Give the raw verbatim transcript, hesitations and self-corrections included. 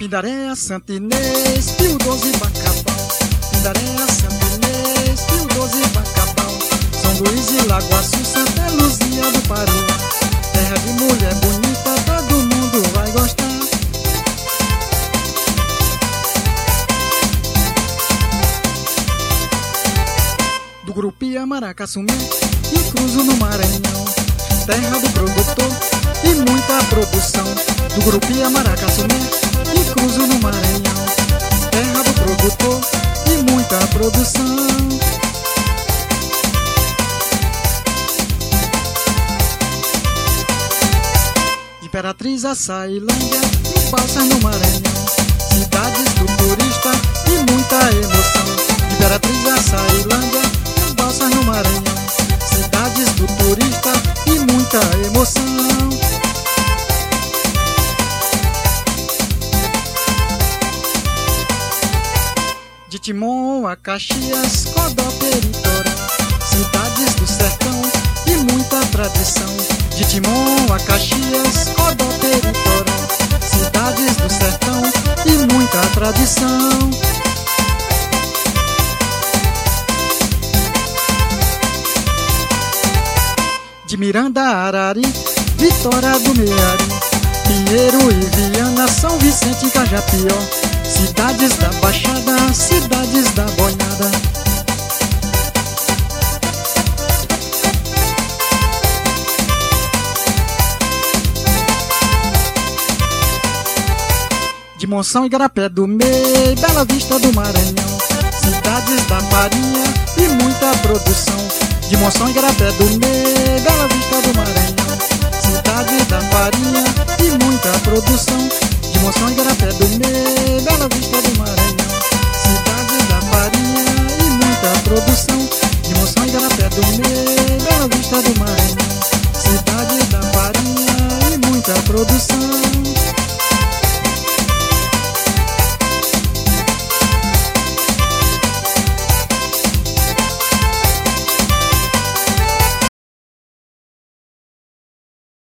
Pindaréia, Santa Inês, Pio doze, Bacabal. Pindaréia, Santa Inês, Pio doze, Bacabal. São Luís e Lagoaçu, Santa Luzia do Paru. Terra de mulher bonita, todo mundo vai gostar. Do Grupia, Maracaçumé e cruzo no Maranhão. Terra do produtor e muita produção. Do Grupia, Maracaçumé e cruzo no Maranhão. Terra do produtor e muita produção. Imperatriz, Açailândia e Balsas no Maranhão. Cidades do turista e muita emoção. Imperatriz, Açailândia e Balsas no Maranhão. Cidades do turista e muita emoção. De Timon a Caxias, Codó, Peritoró. Cidades do sertão e muita tradição. De Timon a Caxias, Codó, Peritoró. Cidades do sertão e muita tradição. De Miranda a Arari, Vitória do Meari, Pinheiro e Viana, São Vicente e Cajapió. Cidades da Baixada, cidades da Boiada. De Monção e Igarapé do Meio, Bela Vista do Maranhão. Cidades da farinha e muita produção. De Monção e Igarapé do Meio, Bela Vista do Maranhão. Cidades da farinha e muita produção. De Monção e Igarapé do Meio,